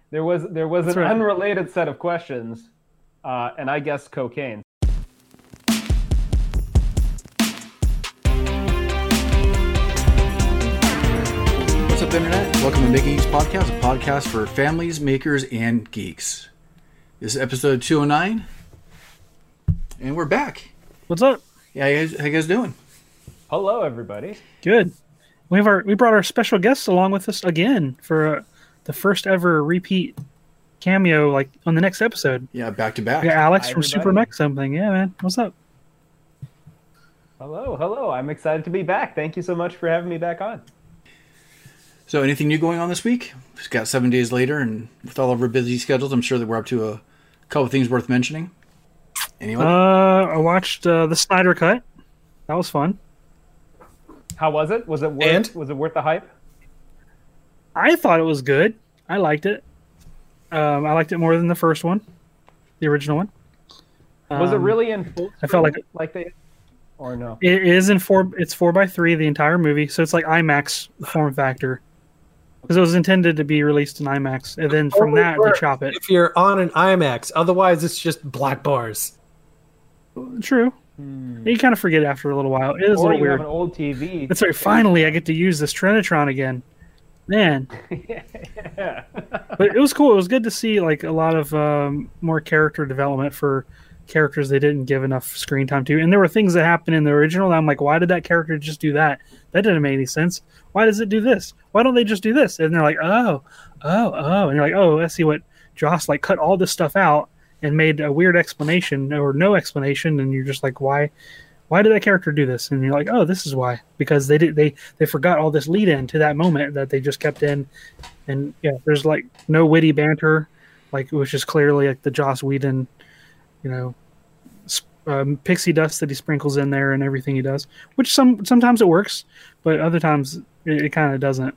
There was That's an right. unrelated set of questions, and I guessed cocaine. What's up, Internet? Welcome to Making Geeks Podcast, a podcast for families, makers, and geeks. This is episode 209, and we're back. What's up? Yeah, how you guys doing? Hello, everybody. Good. We brought our special guests along with us again for the first ever repeat cameo, like on the next episode. Yeah, back to back. We got Alex Hi, from everybody. Super Mech something. Yeah, man. What's up? Hello. I'm excited to be back. Thank you so much for having me back on. So, anything new going on this week? Just got 7 days later, and with all of our busy schedules, I'm sure that we're up to a couple things worth mentioning. Anyway, I watched the Snyder Cut. That was fun. How was it? Was it worth the hype? I thought it was good. I liked it. I liked it more than the first one, the original one. Was it really in full? I felt like they, or no? It is in four. It's 4:3 the entire movie, so it's like IMAX form factor. Because it was intended to be released in IMAX, and then from Only that they works chop it. if you're on an IMAX. Otherwise, it's just black bars. True. You kind of forget after a little while. It is a Or little you weird. have an old TV. That's right. Finally, I get to use this Trinitron again. Man, Yeah. but it was cool. It was good to see like a lot of more character development for characters they didn't give enough screen time to. And there were things that happened in the original that I'm like, why did that character just do that? That didn't make any sense. Why does it do this? Why don't they just do this? And they're like, oh. And you're like, oh, I see what Joss like cut all this stuff out and made a weird explanation or no explanation. And you're just like, why did that character do this? And you're like, oh, this is why, because they forgot all this lead in to that moment that they just kept in. And yeah, there's like no witty banter, like which is clearly like the Joss Whedon, pixie dust that he sprinkles in there and everything he does, which sometimes it works, but other times it kind of doesn't.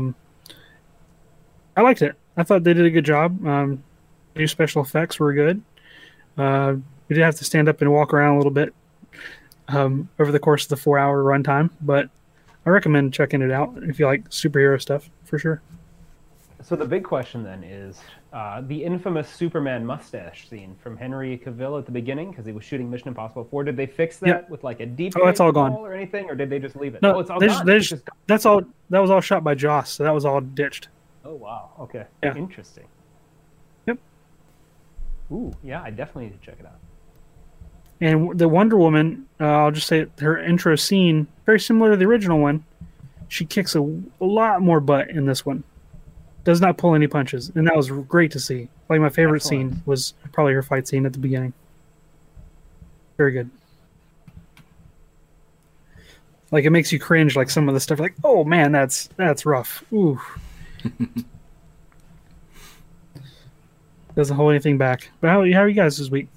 I liked it. I thought they did a good job. New special effects were good. We did have to stand up and walk around a little bit over the course of the 4-hour runtime, but I recommend checking it out if you like superhero stuff for sure. So the big question then is the infamous Superman mustache scene from Henry Cavill at the beginning, because he was shooting Mission Impossible 4. Did they fix that Yeah. with like a deep Oh, that's all fake gone. wall or anything, or did they just leave it? No, Oh, it's all they gone. just- It's just gone. that's all. That was all shot by Joss, so that was all ditched. Oh wow. Okay. Yeah. Interesting. Yep. Ooh, yeah. I definitely need to check it out. And the Wonder Woman, I'll just say her intro scene, very similar to the original one. She kicks a lot more butt in this one. Does not pull any punches, and that was great to see. Like my favorite Excellent. scene was probably her fight scene at the beginning. Very good. Like it makes you cringe. Like some of the stuff, like oh man, that's rough. Ooh. Doesn't hold anything back. But how are you guys this week?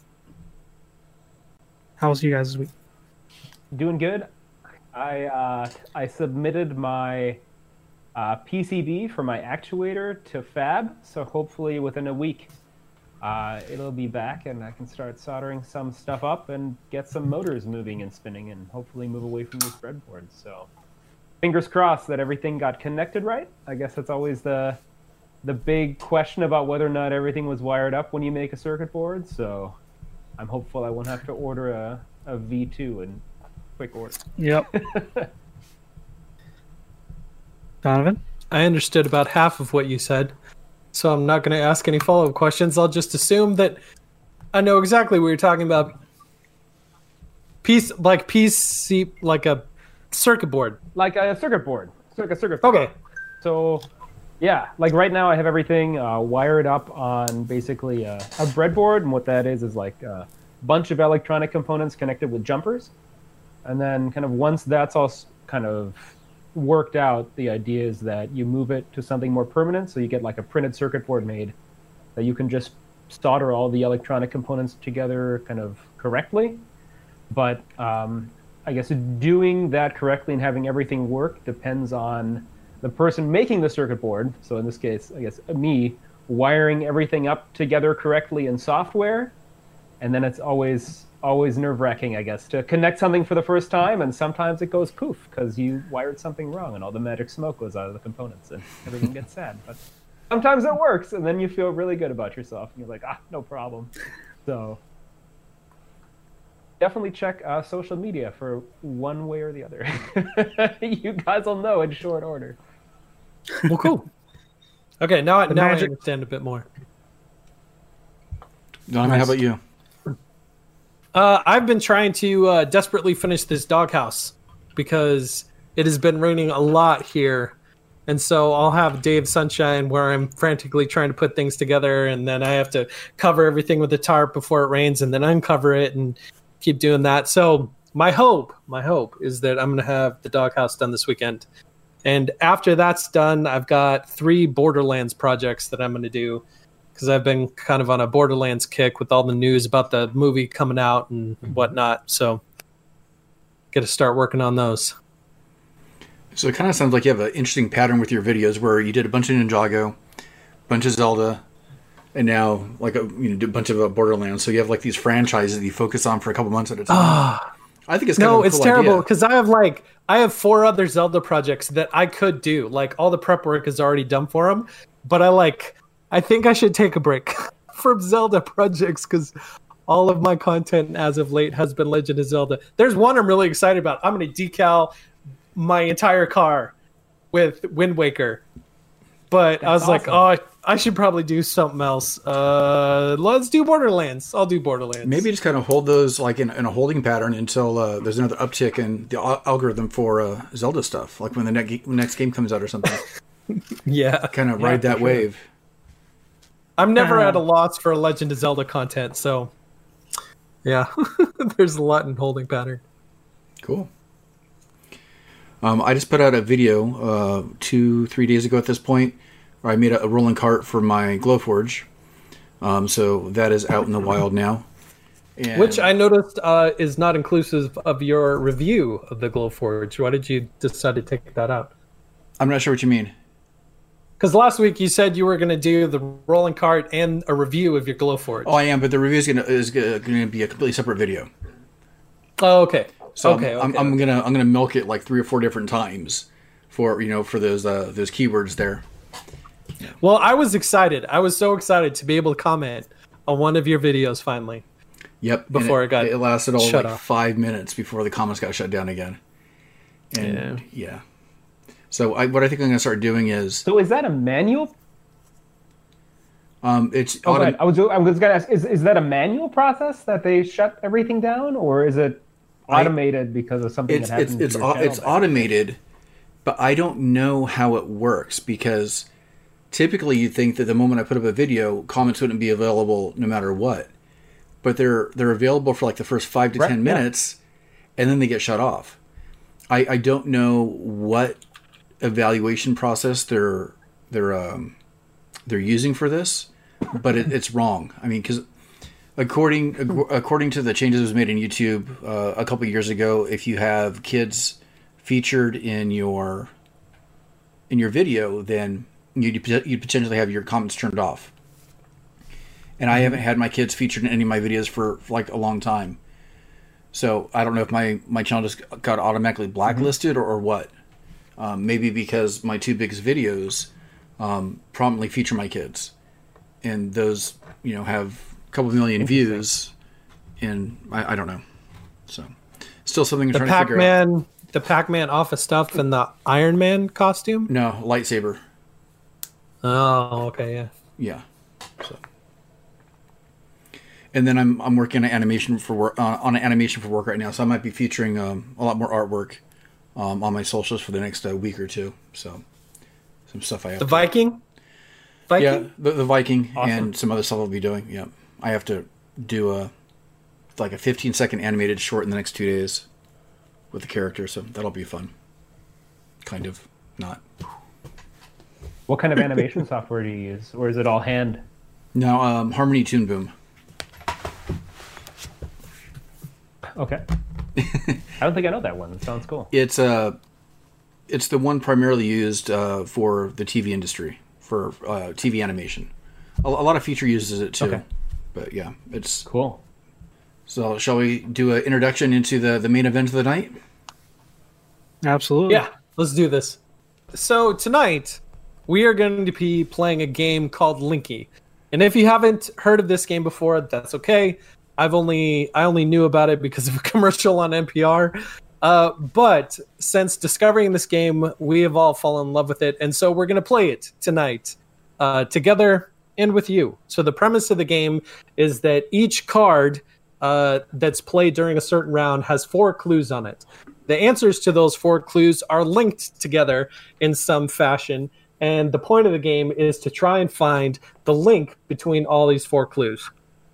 How was you guys this week? Doing good. I submitted my PCB for my actuator to Fab, so hopefully within a week it'll be back and I can start soldering some stuff up and get some motors moving and spinning and hopefully move away from these breadboards. So fingers crossed that everything got connected right. I guess that's always the big question about whether or not everything was wired up when you make a circuit board. So I'm hopeful I won't have to order a V2 in quick order. Yep. Donovan? I understood about half of what you said, so I'm not going to ask any follow-up questions. I'll just assume that I know exactly what you're talking about. PC, like a circuit board. Like a circuit board. Like a circuit board. Okay. So, yeah, like right now I have everything wired up on basically a breadboard, and what that is like a bunch of electronic components connected with jumpers. And then kind of once that's all kind of worked out, the idea is that you move it to something more permanent, so you get like a printed circuit board made that you can just solder all the electronic components together kind of correctly. But I guess doing that correctly and having everything work depends on the person making the circuit board. So in this case, I guess me wiring everything up together correctly in software. And then it's always nerve-wracking, I guess, to connect something for the first time, and sometimes it goes poof because you wired something wrong and all the magic smoke goes out of the components and everything gets sad. But sometimes it works, and then you feel really good about yourself, and you're like, no problem. So definitely check social media for one way or the other. You guys will know in short order. Well, cool. Okay, now I magic- understand a bit more. Donovan, how about you? I've been trying to desperately finish this doghouse because it has been raining a lot here. And so I'll have Day of Sunshine where I'm frantically trying to put things together, and then I have to cover everything with a tarp before it rains and then uncover it and keep doing that. So my hope is that I'm going to have the doghouse done this weekend. And after that's done, I've got 3 Borderlands projects that I'm going to do because I've been kind of on a Borderlands kick with all the news about the movie coming out and whatnot. So got to start working on those. So it kind of sounds like you have an interesting pattern with your videos where you did a bunch of Ninjago, a bunch of Zelda, and now like a bunch of Borderlands. So you have like these franchises that you focus on for a couple months at a time. I think it's kind of a cool it's terrible idea. because I have 4 other Zelda projects that I could do. Like all the prep work is already done for them, but I think I should take a break from Zelda projects because all of my content as of late has been Legend of Zelda. There's one I'm really excited about. I'm going to decal my entire car with Wind Waker, but That's I was like, awesome. I should probably do something else. Let's do Borderlands. I'll do Borderlands. Maybe just kind of hold those like in a holding pattern until there's another uptick in the algorithm for Zelda stuff, like when the next game comes out or something. Yeah. Kind of ride that for sure. wave. I'm never at a loss for Legend of Zelda content, so yeah, there's a lot in holding pattern. Cool. I just put out a video 2-3 days ago at this point where I made a rolling cart for my Glowforge. So that is out in the wild now. And Which I noticed is not inclusive of your review of the Glowforge. Why did you decide to take that out? I'm not sure what you mean. Because last week you said you were going to do the rolling cart and a review of your Glowforge. Oh, I am, but the review is gonna be a completely separate video. Oh, okay. So okay, I'm gonna milk it like 3 or 4 different times for those keywords there. Well, I was excited. I was so excited to be able to comment on one of your videos finally. Yep. Before and it it lasted all shut like off. 5 minutes before the comments got shut down again. And yeah. So what I think I'm gonna start doing is So is that a manual? it's Oh, go ahead. I was going to ask, is that a manual process that they shut everything down, or is it automated because of something that happened? it's to your channel back automated, but I don't know how it works because typically you'd think that the moment I put up a video, comments wouldn't be available no matter what. But they're available for like the first 5 to 10 yeah. minutes, and then they get shut off. I don't know what evaluation process they're using for this, but it's wrong. I mean, because according to the changes that was made in YouTube a couple years ago, if you have kids featured in your video, then you'd potentially have your comments turned off. And I haven't had my kids featured in any of my videos for like a long time. So I don't know if my channel just got automatically blacklisted or what. Maybe because my 2 biggest videos prominently feature my kids. And those, have a couple million views. And I don't know. So still something I'm trying to figure out. The Pac-Man office stuff and the Iron Man costume? No, lightsaber. Oh, okay, yeah. Yeah. So. And then I'm working on an animation for work right now, so I might be featuring a lot more artwork on my socials for the next week or 2. So some stuff I have. The Viking? Yeah, the Viking Awesome. and some other stuff I'll be doing. Yeah, I have to do a 15-second animated short in the next 2 days with the character, so that'll be fun. Kind of not. What kind of animation software do you use, or is it all hand? No, Harmony Toon Boom. Okay. I don't think I know that one. It sounds cool. It's the one primarily used for the TV industry, for TV animation. A lot of feature uses it too. Okay. But yeah, it's Cool. So shall we do an introduction into the main event of the night? Absolutely. Yeah, let's do this. So tonight, we are going to be playing a game called Linky. And if you haven't heard of this game before, that's okay. I only knew about it because of a commercial on NPR. But since discovering this game, we have all fallen in love with it. And so we're going to play it tonight together and with you. So the premise of the game is that each card that's played during a certain round has 4 clues on it. The answers to those 4 clues are linked together in some fashion. And the point of the game is to try and find the link between all these 4 clues.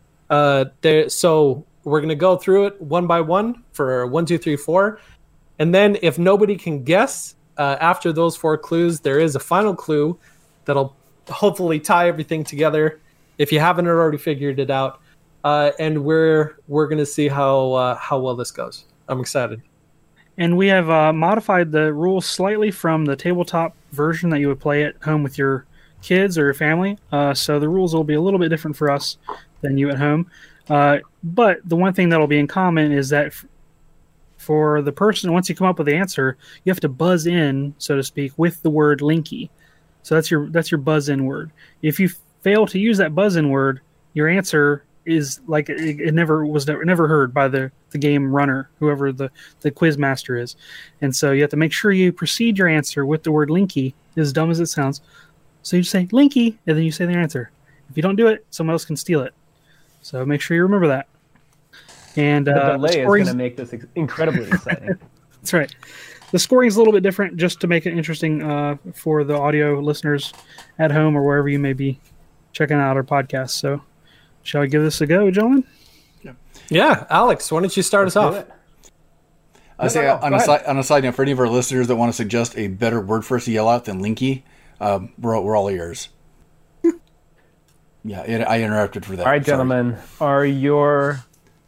So we're going to go through it one by one for 1, 2, 3, 4. And then if nobody can guess after those 4 clues, there is a final clue that'll hopefully tie everything together if you haven't already figured it out. And we're going to see how well this goes. I'm excited. And we have modified the rules slightly from the tabletop version that you would play at home with your kids or your family. So the rules will be a little bit different for us than you at home. But the one thing that'll be in common is that for the person, once you come up with the answer, you have to buzz in, so to speak, with the word Linky. So that's your buzz in word. If you fail to use that buzz in word, your answer is like it never heard by the game runner, whoever the quiz master is. And so you have to make sure you precede your answer with the word Linky, as dumb as it sounds. So you say Linky, and then you say the answer. If you don't do it, someone else can steal it. So make sure you remember that. And the delay is going to make this incredibly exciting. That's right. The scoring is a little bit different, just to make it interesting for the audio listeners at home or wherever you may be checking out our podcast. So shall we give this a go, gentlemen? Yeah, Alex, why don't you start us off? I say on a side note, for any of our listeners that want to suggest a better word for us to yell out than Linky, we're all ears. Yeah, I interrupted for that. All right, gentlemen, are your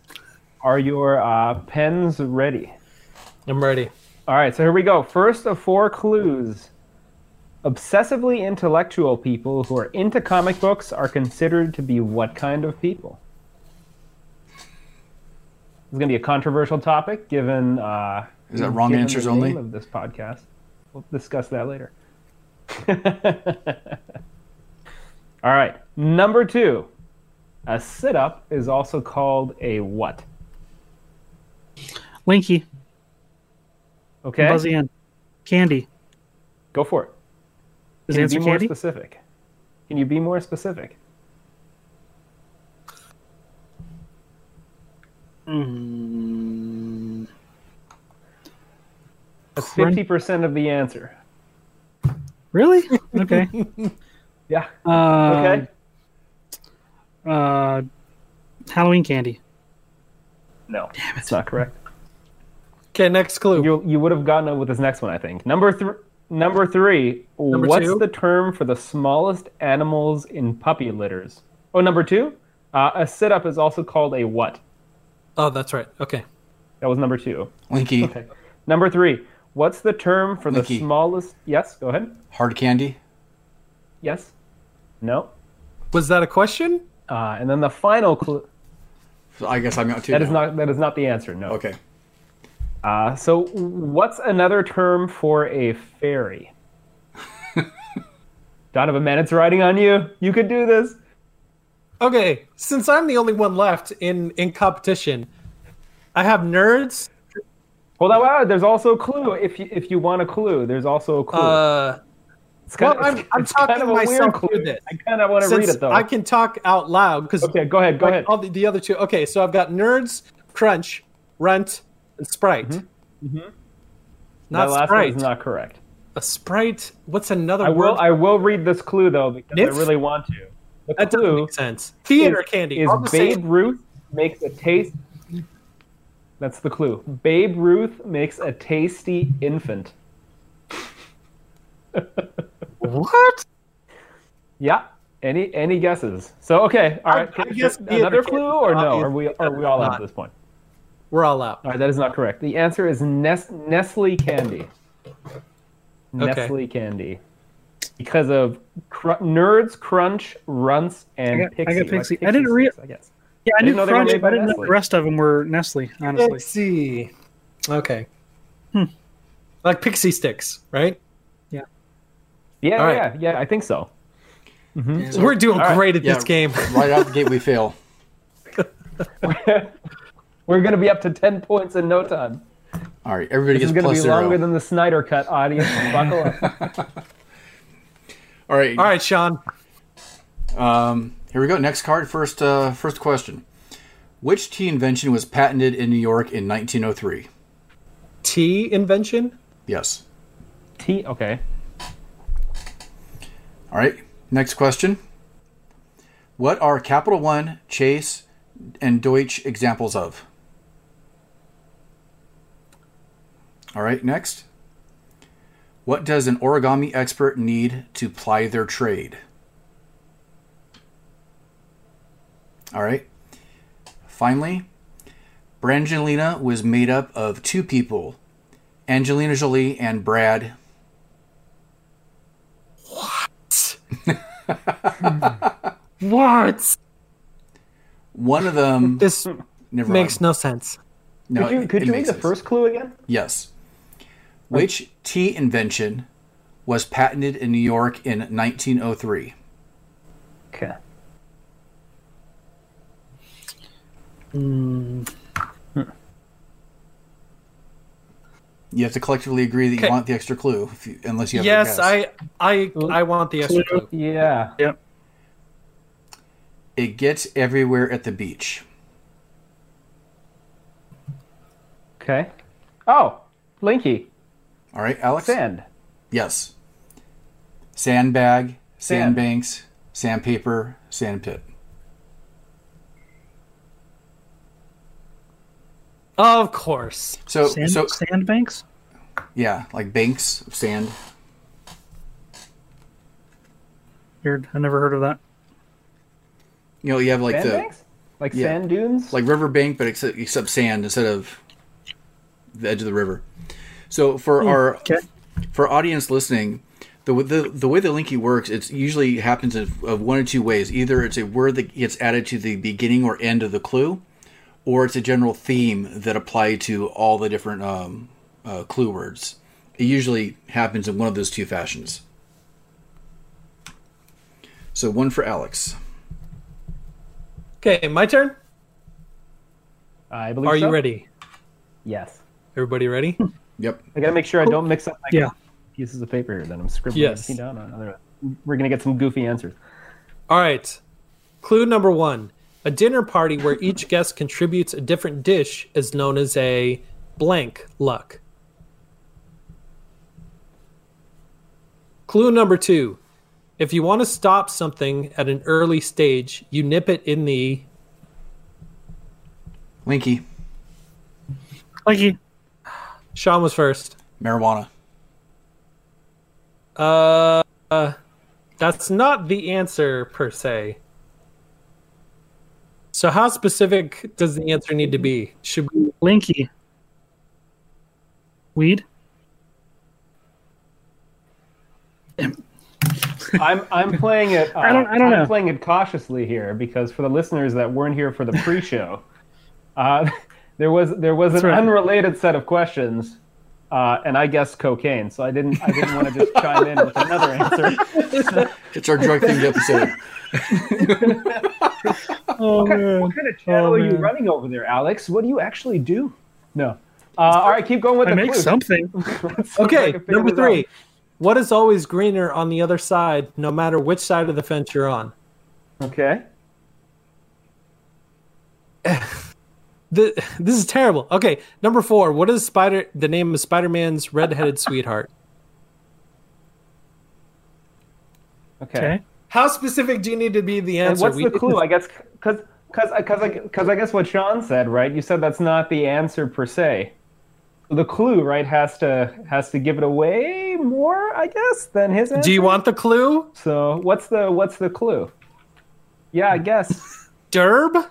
pens ready? I'm ready. All right, so here we go. First of 4 clues. Obsessively intellectual people who are into comic books are considered to be what kind of people? It's going to be a controversial topic, given is that wrong answers the only name of this podcast. We'll discuss that later. All right, number 2. A sit-up is also called a what? Linky. Okay. Buzzy in. Candy. Go for it. Is Can the answer you be more candy? specific? Can you be more specific? That's 50% of the answer. Really? Okay. Yeah. Okay. Halloween candy. No, it's not correct. Okay, next clue. You would have gotten it with this next one, I think. Number 3. What's 2? the term for the smallest animals in puppy litters? Oh, number 2. A sit-up is also called a what? Oh, that's right. Okay. That was number 2. Linky. Okay. Number 3. What's the term for the Linky. smallest? Yes. Go ahead. Hard candy. Yes. No. Was that a question? And then the final clue. So I guess I'm out too. That now. is not the answer. No. Okay. So what's another term for a fairy? Donovan, man, it's riding on you. You could do this. Okay, since I'm the only one left in competition, I have nerds. Hold on, wow, there's also a clue. If you want a clue, there's also a clue. I'm talking myself through this. I kind of want to read it though. I can talk out loud because okay, go ahead. all the other 2. Okay, so I've got nerds, crunch, runt, and sprite. Mm-hmm. Not that last sprite. one is not correct. A sprite. What's another word? word? I will read this clue though because I really want to. The that doesn't clue make sense. Theater candy. Is Babe Ruth makes a taste. That's the clue. Babe Ruth makes a tasty infant. What? Yeah. Any guesses? So okay, all right. I guess another clue or no? Are we all out at this point? We're all out. All right, that is not correct. The answer is Nestle candy. Nestle candy. Because of Nerds, Crunch, Runts, and Pixie. I got Pixie. Like I didn't read. I guess. Yeah, I knew Crunch, but I didn't know Nestle. the rest of them were Nestle. Honestly. Pixie. Okay. Like pixie sticks, right? Yeah. Yeah, All right. yeah, I think so. We're doing All right. great at Yeah, this game. right out the gate, we fail. We're going to be up to 10 points in no time. All right, everybody This is gets going to plus be longer 0. than the Snyder Cut, audience. Buckle up. All right, All right, Sean. here we go. Next card. First question. Which tea invention was patented in New York in 1903? Tea invention? Yes. T. Okay. All right. Next question. What are Capital One, Chase, and Deutsche examples of? All right. Next. What does an origami expert need to ply their trade? All right. Finally, Brangelina was made up of 2 people, Angelina Jolie and Brad. What? One of them. This Never makes mind. no sense. No, Could it you read makes the sense. first clue again? Yes. Which tea invention was patented in New York in 1903? Okay. You have to collectively agree that you Okay. want the extra clue, unless you have a Yes, guess. I want the extra clue. Yeah. Yep. It gets everywhere at the beach. Okay. Oh, Linky. All right, Alex? Sand. Yes. Sandbag, Sand. sandbanks, sandpaper, sandpit. Of course. So, Sandbanks? yeah, like banks of sand. Weird. I never heard of that. You know, you have like Sandbanks? Like Yeah. sand dunes? like riverbank, but except sand instead of the edge of the river. So for our Okay. for audience listening, the way the Linky works, it usually happens of one or two ways. Either it's a word that gets added to the beginning or end of the clue, or it's a general theme that apply to all the different clue words. It usually happens in one of those two fashions. So one for Alex. Okay, my turn. I believe Are you so. ready? Yes. Everybody ready? Yep. I gotta make sure I don't mix up my Yeah. pieces of paper here. Then I'm scribbling Yes. everything down. We're gonna get some goofy answers. All right. Clue number 1. A dinner party where each guest contributes a different dish is known as a blank luck. Clue number 2. If you want to stop something at an early stage, you nip it in the... Linky. Linky. Sean was first. Marijuana. That's not the answer per se. So how specific does the answer need to be? Should we... Linky. Weed? I'm playing it. I don't I'm know. playing it cautiously here because for the listeners that weren't here for the pre-show, there was an right. unrelated set of questions, and I guessed cocaine, so I didn't want to just chime in with another answer. It's our drug themed episode. Oh, man. What kind of channel are you man. running over there, Alex? What do you actually do? No. All right, keep going with I the make clues. something. Okay, I figured number this 3. out. What is always greener on the other side, no matter which side of the fence you're on? Okay. This is terrible. Okay, number 4. What is the name of Spider-Man's redheaded sweetheart? Okay. How specific do you need to be the And answer? what's the clue? I guess because I guess what Sean said, right? You said that's not the answer per se. The clue, right, has to give it away more, I guess, than his answer. Do you want the clue? So what's the clue? Yeah, I guess. Derb?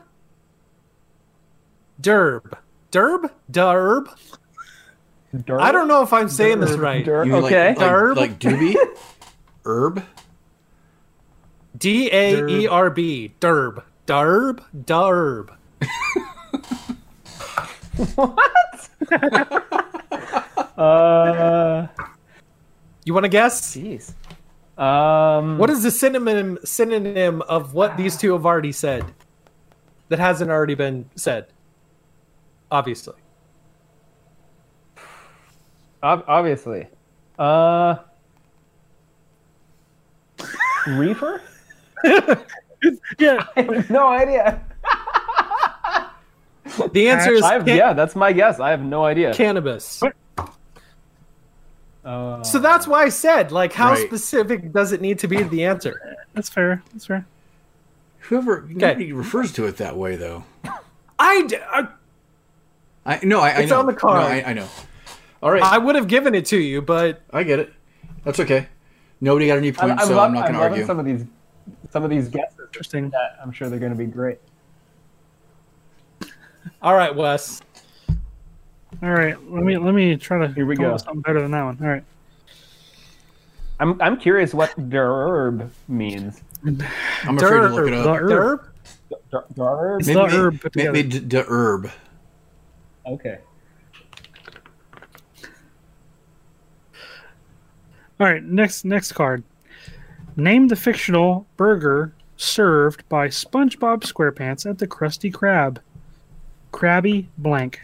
Derb. Derb? Derb? Derb? I don't know if I'm saying this right. Derb. You mean Okay. Derb? like doobie? Herb? D-A-E-R-B. Derb. Derb? Derb. Uh, You want to guess? jeez. What is the synonym of what these two have already said that hasn't already been said? Obviously. Obviously. Reefer? Yeah. I have no idea. The answer is yeah, that's my guess. I have no idea. cannabis. What? So that's why I said, like, how Right. specific does it need to be the answer? That's fair. That's fair. Nobody refers to it that way, though. I I It's know. on the card. No, I know. All right, would have given it to you, but I get it. That's okay. Nobody got any points, so I'm not going to loving argue. some of these guesses. Interesting. That I'm sure they're going to be great. all right, Wes. All right. Let me try to Here we come up go. with something better than that one. All right. I'm curious what derb means. I'm afraid to look it The up. herb. Derb? It's the herb put together. Maybe the herb. Okay. All right, next card. Name the fictional burger served by SpongeBob SquarePants at the Krusty Krab. Krabby blank.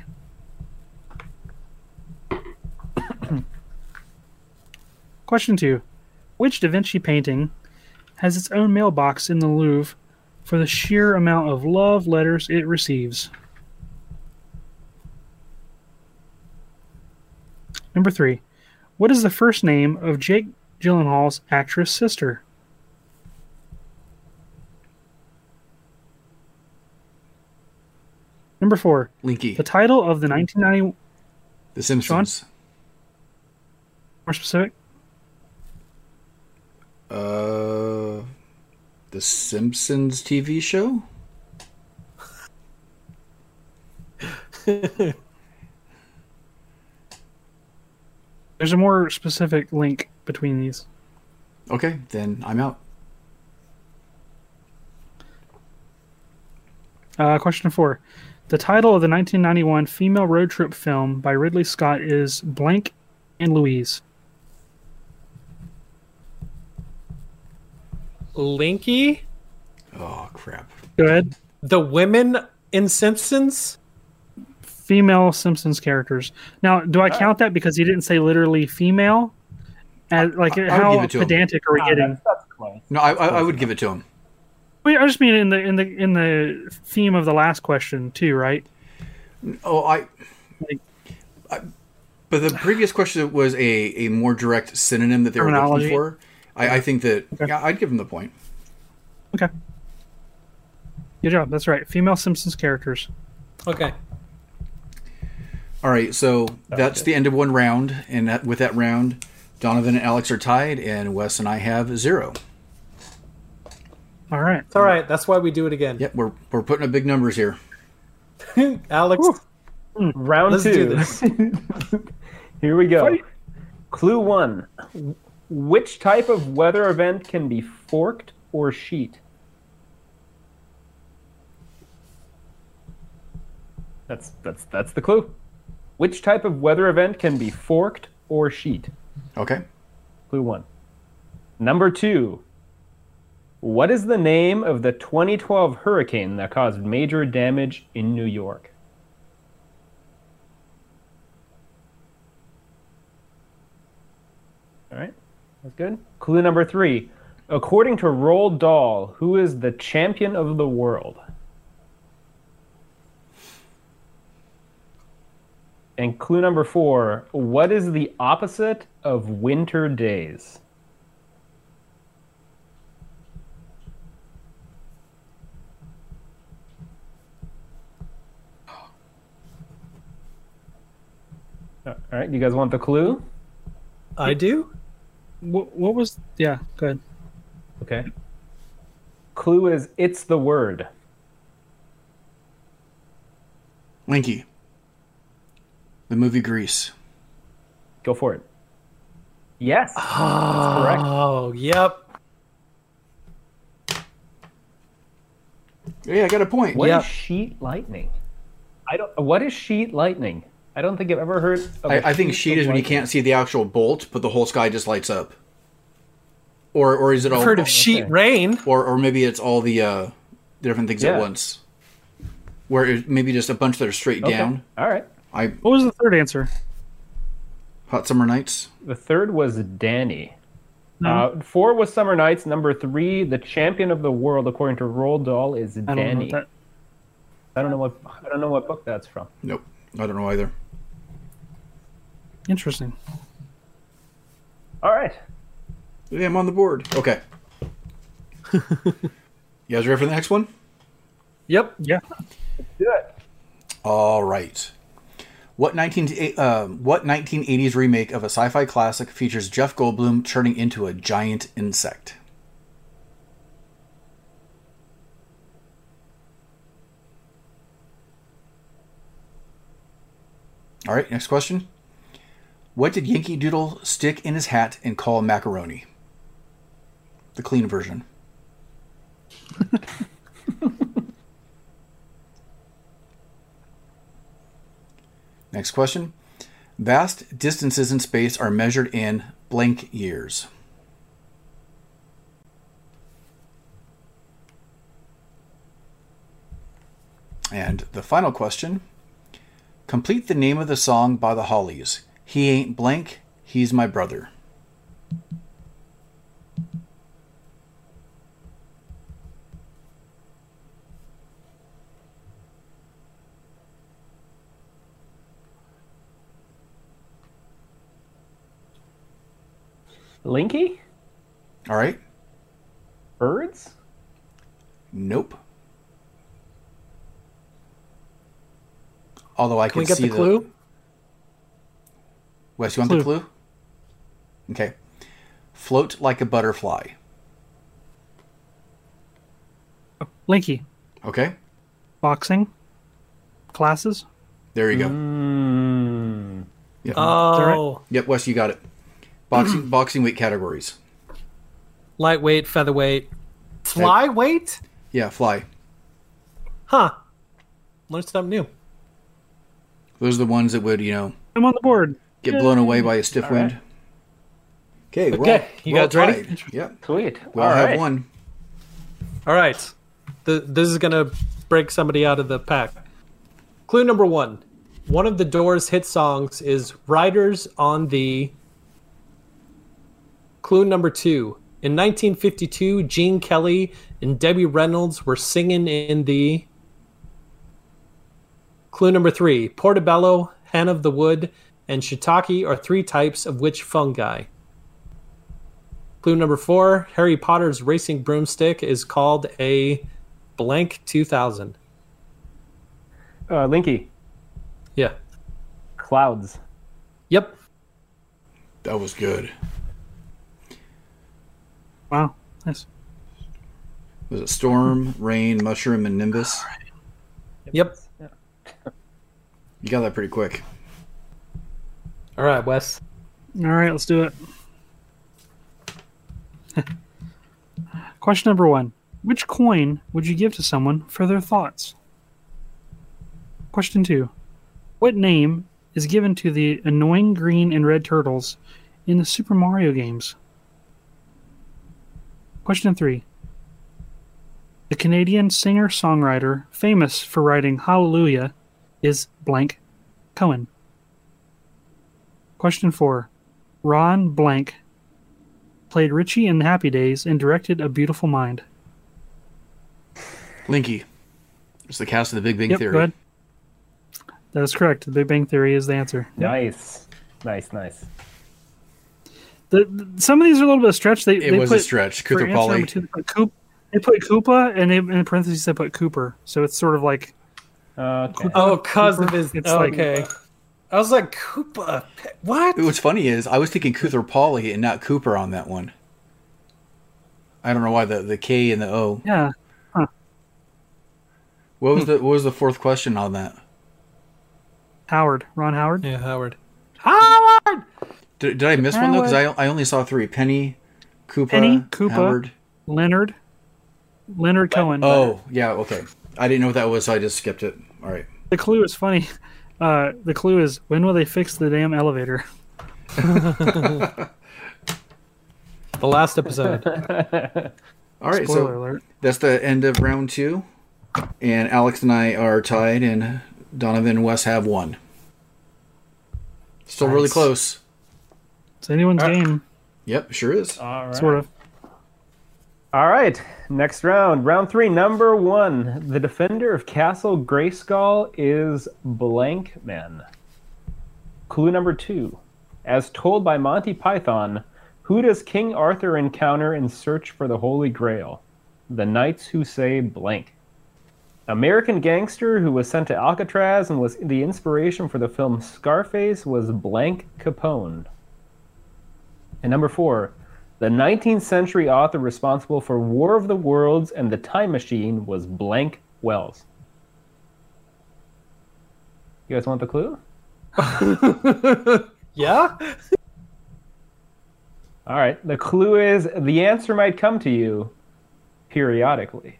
Question 2. Which Da Vinci painting has its own mailbox in the Louvre for the sheer amount of love letters it receives? Number 3. What is the first name of Jake Gyllenhaal's actress sister? Number 4. Linky. The title of the 1990... The Simpsons. More specific? The Simpsons TV show? There's a more specific link between these. Okay, then I'm out. Question 4. The title of the 1991 female road trip film by Ridley Scott is Blank and Louise. Linky? Oh, crap. Go ahead. The women in Simpsons? Female Simpsons characters. Now, do I count that because he didn't say literally female? Like, I would how give it to him. pedantic are we getting? That's close. No, I would give it to him. Wait, I just mean in the theme of the last question too, right? Oh, but the previous question was a more direct synonym that they were looking Terminology. for. I think that, Okay. yeah, I'd give him the point. Okay. Good job. That's right. Female Simpsons characters. Okay. All right, so that's the end of one round, and with that round, Donovan and Alex are tied, and Wes and I have 0. All right. It's all right. That's why we do it again. Yep, we're putting up big numbers here. Alex, Round let's 2. do this. Here we go. Fight. Clue 1. Which type of weather event can be forked or sheet? That's the clue. Which type of weather event can be forked or sheet? Okay. Clue 1. Number 2. What is the name of the 2012 hurricane that caused major damage in New York? All right, that's good. Clue number 3. According to Roald Dahl, who is the champion of the world? And clue number 4. What is the opposite of winter days? All right, you guys want the clue? I do? What was? Yeah. Go ahead. Okay. Clue is it's the word. Linky. The movie Grease. Go for it. Yes. That's correct. Oh, yep. Yeah, I got a point. What is Yep. sheet lightning? What is sheet lightning? I don't think I've ever heard of I think a sheet is when you lightning. can't see the actual bolt, but the whole sky just lights up. Or is it all? I've heard of sheet okay. rain. Or maybe it's all the different things at Yeah. once. Where it, maybe just a bunch that are straight Okay. down. All right. What was the third answer? Hot Summer Nights. The third was Danny. No. 4 was Summer Nights. Number 3, the champion of the world, according to Roald Dahl, is I don't know Danny. what that. I don't know what book that's from. Nope. I don't know either. Interesting. All right. Yeah, I'm on the board. Okay. You guys ready for the next one? Yep. Yeah. Do it. All right. What 1980s remake of a sci-fi classic features Jeff Goldblum turning into a giant insect? All right, next question. What did Yankee Doodle stick in his hat and call macaroni? The clean version. Next question. Vast distances in space are measured in blank years. And the final question. Complete the name of the song by the Hollies. He ain't blank, he's my brother. Linky? All right. Birds? Nope. Although I Can we can get see the clue? Wes, you want the clue? Okay. Float like a butterfly. Linky. Okay. Boxing. Classes. There you go. Mm. Yep. Oh, Yep, Wes, you got it. Boxing weight categories. lightweight, featherweight, flyweight. Yeah, fly. Huh. Learn something new. Those are the ones that would, I'm on the board. get blown away by a stiff wind. right. Okay, Okay, you guys ready? tied. Yep. Sweet. We all All have right. one. All right. This is going to break somebody out of the pack. Clue number 1. One of the Doors' hit songs is Riders on the... Clue number 2. In 1952, Gene Kelly and Debbie Reynolds were singing in the... Clue number 3. Portobello, hen of the wood, and shiitake are 3 types of which fungi? Clue number 4. Harry Potter's racing broomstick is called a blank 2000. Linky. Yeah. Clouds. Yep. That was good. Wow. Nice. Was it Storm, Rain, Mushroom, and Nimbus? Yep. You got that pretty quick. All right, Wes. All right, let's do it. Question number 1. Which coin would you give to someone for their thoughts? Question 2. What name is given to the annoying green and red turtles in the Super Mario games? Question 3. The Canadian singer-songwriter famous for writing Hallelujah is blank Cohen. Question 4. Ron blank played Richie in Happy Days and directed A Beautiful Mind. Linky. It's the cast of The Big Bang Yep, Theory. go ahead. That is correct. The Big Bang Theory is the answer. Yep. Nice. Nice. Some of these are a little bit of stretch. They It was put, a stretch. for Cooper answer Polly. number 2, they put Koopa, and in parentheses they put Cooper. So it's sort of like Okay. Oh, cause of his... It's like- okay. I was like, Koopa. What? What's funny is I was thinking Cooper Polly and not Cooper on that one. I don't know why the K and the O. yeah. What was the fourth question on that? Howard, Ron Howard. Yeah, Howard. Did I miss one though? Because I only saw 3: Penny, Koopa, Penny, Koopa. Howard. Leonard Cohen. Oh yeah, okay. I didn't know what that was, so I just skipped it. All right. The clue is funny. The clue is, when will they fix the damn elevator? The last episode. All right, Spoiler so alert. that's the end of round 2. And Alex and I are tied, and Donovan and Wes have one. Still really Nice. close. It's anyone's game, Yep, sure is. All right. sort of. All right. Next round. Round 3, number 1. The defender of Castle Grayskull is Blankman. Clue number 2. As told by Monty Python, who does King Arthur encounter in search for the Holy Grail? The knights who say blank. American gangster who was sent to Alcatraz and was the inspiration for the film Scarface was Blank Capone. And number 4, the 19th century author responsible for War of the Worlds and The Time Machine was Blank Wells. You guys want the clue? Yeah? All right. The clue is the answer might come to you periodically.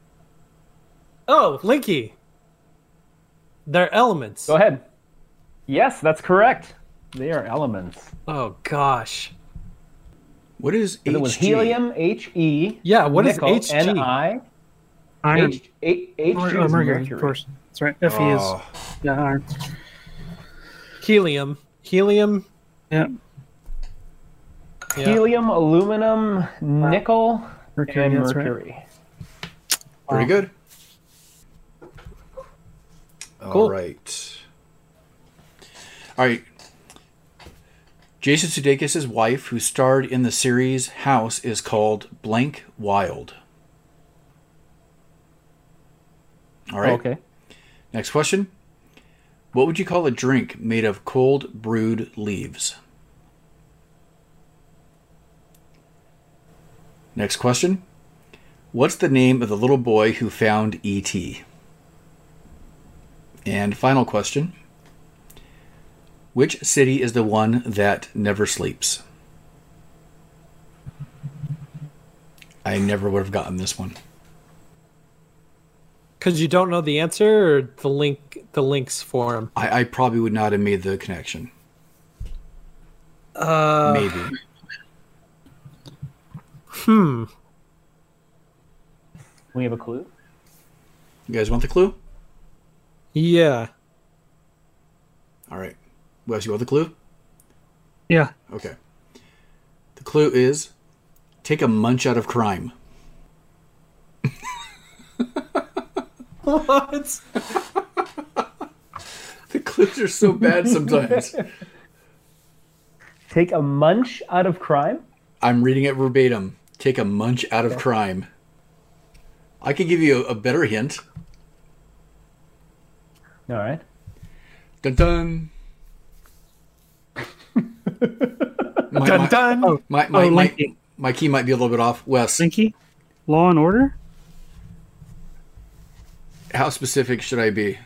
Oh, Linky. They're elements. Go ahead. Yes, that's correct. They are elements. Oh, gosh. What is HG? It was helium, He. Yeah, what is nickel, HG? Ni. Iron. Hg Oh, is mercury, of course. That's right. Fe is. Oh, Yeah, iron. Helium. Helium. Yeah. Yeah. Helium, aluminum, nickel, Mercury, and that's right. mercury. very good. Cool. All right. All right. Jason Sudeikis' wife, who starred in the series House, is called Blank Wild. All right. Okay. Next question. What would you call a drink made of cold brewed leaves? Next question. What's the name of the little boy who found E.T.? And final question. Which city is the one that never sleeps? I never would have gotten this one. Because you don't know the answer, or the links for them. I probably would not have made the connection. Maybe. We have a clue? You guys want the clue? Yeah. All right. Wes, you want the clue? Yeah. Okay. The clue is take a munch out of crime. What? The clues are so bad sometimes. Take a munch out of crime? I'm reading it verbatim. Take a munch out of crime. I could give you a better hint. All right. Dun dun. Dun dun. Linky. My key might be a little bit off. Wes, Linky? Law and Order? how specific should I be?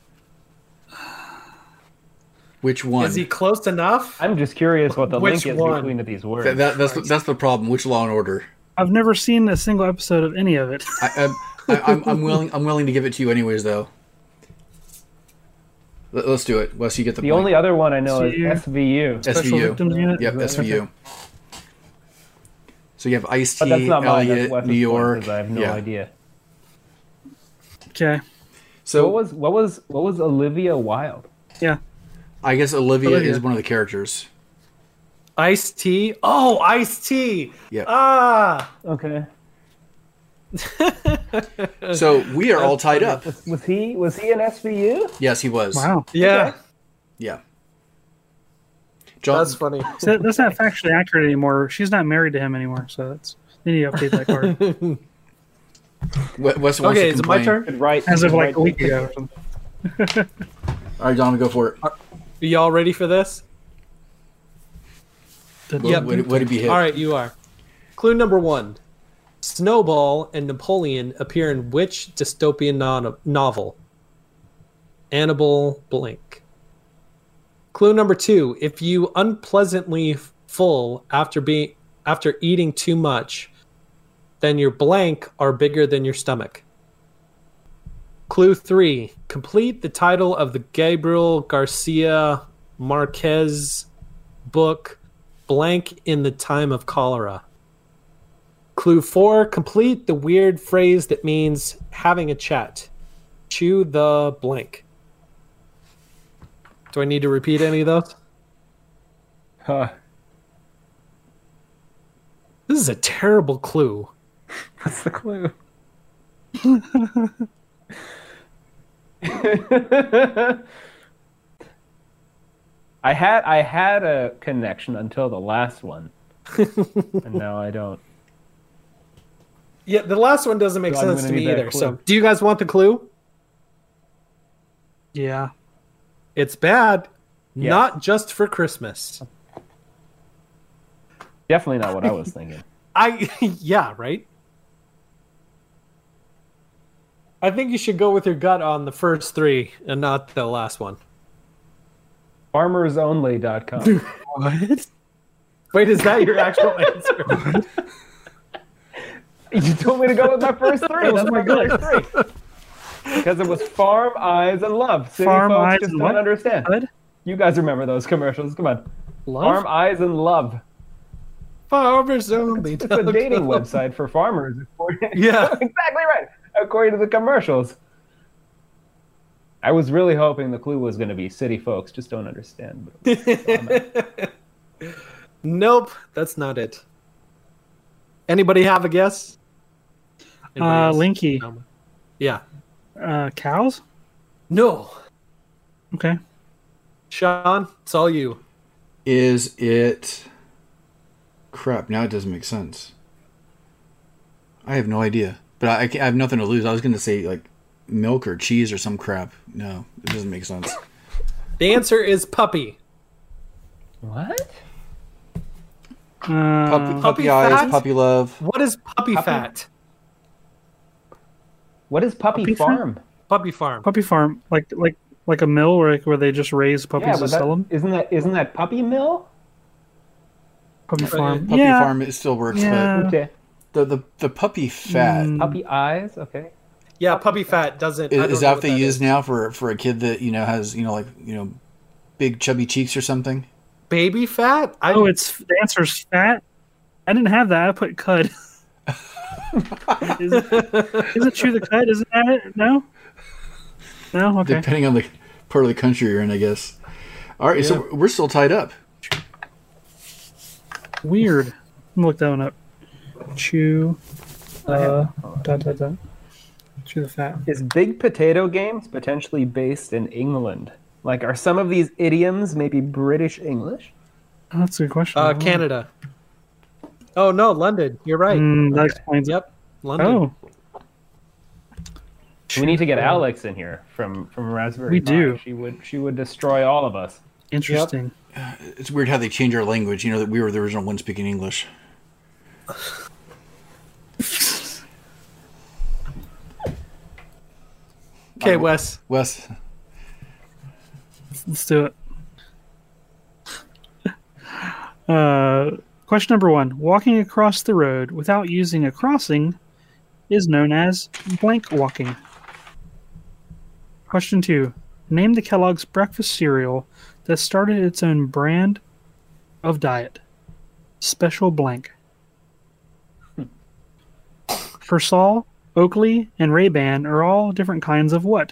Which one? Is he close enough? I'm just curious what the Which link is one? between these words. That's the problem. Which Law and Order? I've never seen a single episode of any of it. I'm willing to give it to you anyways, though. Let's do it. Wes, you get the The point. only other one I know is SVU. SVU. Special Victims Unit? Yep, SVU. So you have Ice-T, But that's not mine. That's Elliot, Wes's New point, York. 'cause I have no Yeah. idea. Okay. So What was Olivia Wilde? Yeah. I guess Olivia Olivia. is one of the characters. Ice-T? Oh, Ice-T! Yeah. Ah! Okay. So we are all tied up. Was he in SVU? Yes, he was. Wow. Yeah, Yeah. John, that's funny. So that's not factually accurate anymore. She's not married to him anymore, so that's they need to update that card. Wes wants Okay, to is it my complain. turn? Could write As of could like write a week the- ago or something. All right, Don, go for it. Are y'all ready for this? What did he hit? All right, you are. Clue number 1. Snowball and Napoleon appear in which dystopian novel? Annabelle blank. Clue number 2. If you unpleasantly full after eating too much, then your blank are bigger than your stomach. Clue 3. Complete the title of the Gabriel Garcia Marquez book, Blank in the Time of Cholera. Clue 4, complete the weird phrase that means having a chat. Chew the blank. Do I need to repeat any of those? This is a terrible clue. What's the clue? I had a connection until the last one, and now I don't. Yeah, the last one doesn't make So I'm sense gonna to me need that either. clue. So, do you guys want the clue? Yeah. It's bad. Yes. Not just for Christmas. Definitely not what I was thinking. Yeah, right? I think you should go with your gut on the first three and not the last one. FarmersOnly.com. What? Wait, is that your actual answer? You told me to go with my first three. Those That's are my good. first three. Because it was Farm, Eyes, and Love. City Farm, folks Eyes, just and don't what? understand. Good? You guys remember those commercials. Come on. Love? Farm, Eyes, and Love. Farmers only. It's a dating website for farmers. Yeah. Exactly right. According to the commercials. I was really hoping the clue was going to be city folks just don't understand. Nope, that's not it. Anybody have a guess? Anybody else? Linky. No. Yeah. Cows? No. Okay. Sean, it's all you. Is it... Crap, now it doesn't make sense. I have no idea. But I have nothing to lose. I was going to say, like, milk or cheese or some crap. No, it doesn't make sense. The answer is puppy. What? Puppy Puppy eyes, fat? puppy love. What is puppy Puppy? fat? What is Puppy Puppy Farm? Puppy farm. Puppy farm, like a mill where they just raise puppies Yeah, to but sell them. isn't that Puppy Mill? Puppy farm. Puppy yeah. farm, it still works, Yeah. Okay. but the puppy fat... Puppy Eyes. Okay. Yeah, puppy fat doesn't. I Is don't know that what they that use is. now for a kid that, has, big chubby cheeks or something? Baby fat? Oh, it's the answer's fat. I didn't have that. I put cud. Isn't chew the cud? Isn't that it? No. No. Okay. Depending on the part of the country you're in, I guess. All right, so we're still tied up. Weird. I'm gonna look that one up. Chew. Dot. Chew the fat. Is Big Potato Games potentially based in England? Like, are some of these idioms maybe British English? Oh, that's a good question. Canada. Oh no, London. You're right. That explains it. Yep, London. Oh, We need to get Alex in here from Raspberry We Pi. do. She would destroy all of us. interesting. It's weird how they change our language. That we were the original one speaking English. Okay, Wes. Wes, Let's do it. Question number 1. Walking across the road without using a crossing is known as blank walking. Question 2. Name the Kellogg's breakfast cereal that started its own brand of diet. Special blank. Persol, Oakley, and Ray-Ban are all different kinds of what?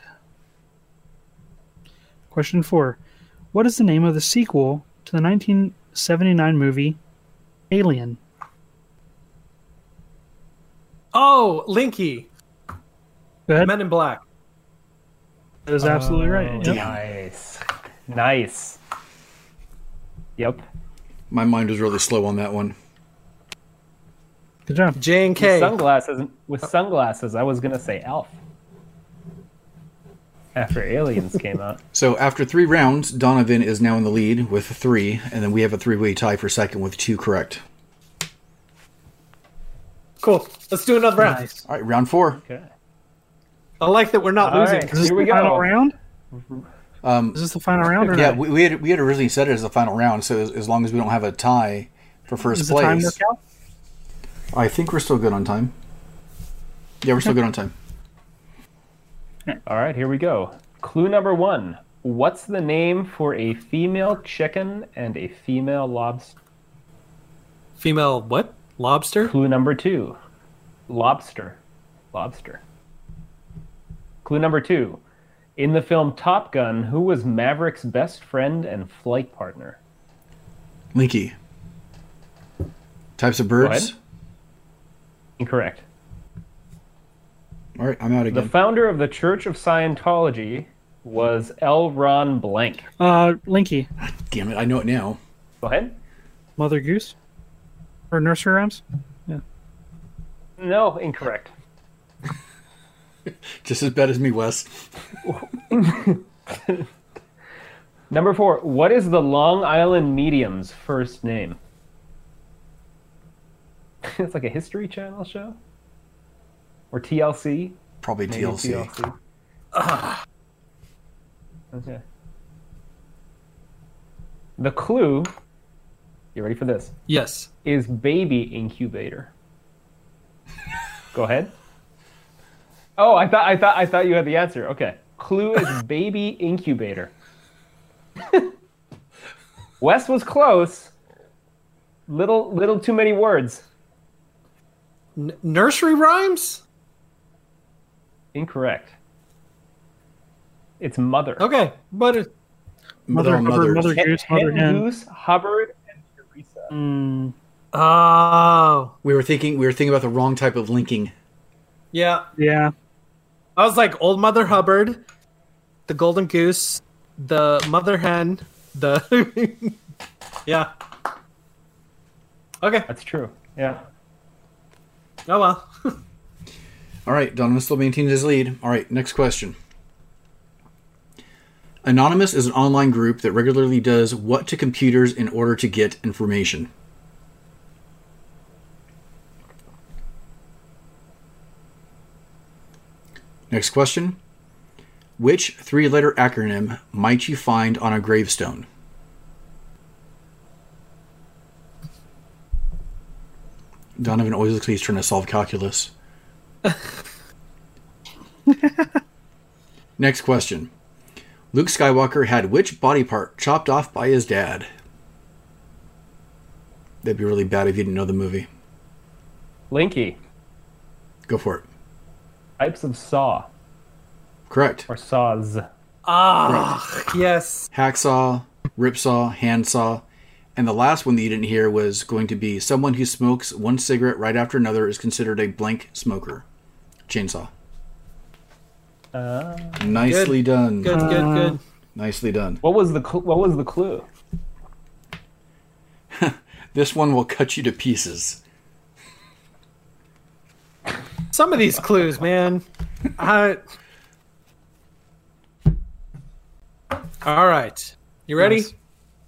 Question 4. What is the name of the sequel to the 1979 movie Alien? Oh, Linky. Go ahead. Men in Black. That is absolutely right. Oh, Yep. Nice. Yep. my mind was really slow on that one. Good job. J and With K. sunglasses, I was gonna say Elf. After Aliens came out. So after 3 rounds, Donovan is now in the lead with 3, and then we have a 3-way tie for second with 2 correct. Cool. Let's do another round. Nice. All right, round 4. Okay. I like that we're not All losing. right. Is this Here we the final go. round? Is this the final round or Yeah, not? we had originally set it as the final round, so as long as we don't have a tie for first Does the time place, work out? I think we're still good on time. Yeah, we're still good on time. All right, here we go. Clue number 1. What's the name for a female chicken and a female lobster? Female what? Lobster? Clue number 2. Lobster. Lobster. Clue number 2. In the film Top Gun, who was Maverick's best friend and flight partner? Linky. Types of Go birds. ahead. Incorrect. All right, I'm out The again. founder of the Church of Scientology was L. Ron Blank. Linky. Damn it, I know it now. Go ahead. Mother Goose? Or nursery rhymes? No, incorrect. Just as bad as me, Wes. Number 4. What is the Long Island Medium's first name? It's like a History Channel show? Or TLC? Probably Maybe TLC. Okay. The clue, you ready for this, Yes. is baby incubator. Go ahead. Oh, I thought you had the answer. Okay. Clue is baby incubator. Wes was close. Little too many words. Nursery rhymes? Incorrect. It's mother. Okay, but Mother Hubbard, Mother Goose, Mother Hen, Hen. Goose, Hubbard, and Teresa. oh, We were thinking about the wrong type of linking. yeah. Yeah. I was like Old Mother Hubbard, the Golden Goose, the Mother Hen, the yeah. Okay. That's true. Yeah. Oh well. All right, Donovan still maintains his lead. All right, next question. Anonymous is an online group that regularly does what to computers in order to get information? Next question. Which three-letter acronym might you find on a gravestone? Donovan always looks like he's trying to solve calculus. Next question. Luke Skywalker had which body part chopped off by his dad? That'd be really bad if you didn't know the movie. Linky. Go for it. Types of saw Correct. or saws. Yes. Hacksaw, ripsaw, handsaw, and the last one that you didn't hear was going to be someone who smokes one cigarette right after another is considered a blank smoker. Chainsaw. Nicely done. Good. Nicely done. What was the clue? This one will cut you to pieces. Some of these clues, man. All right. You ready? Yes.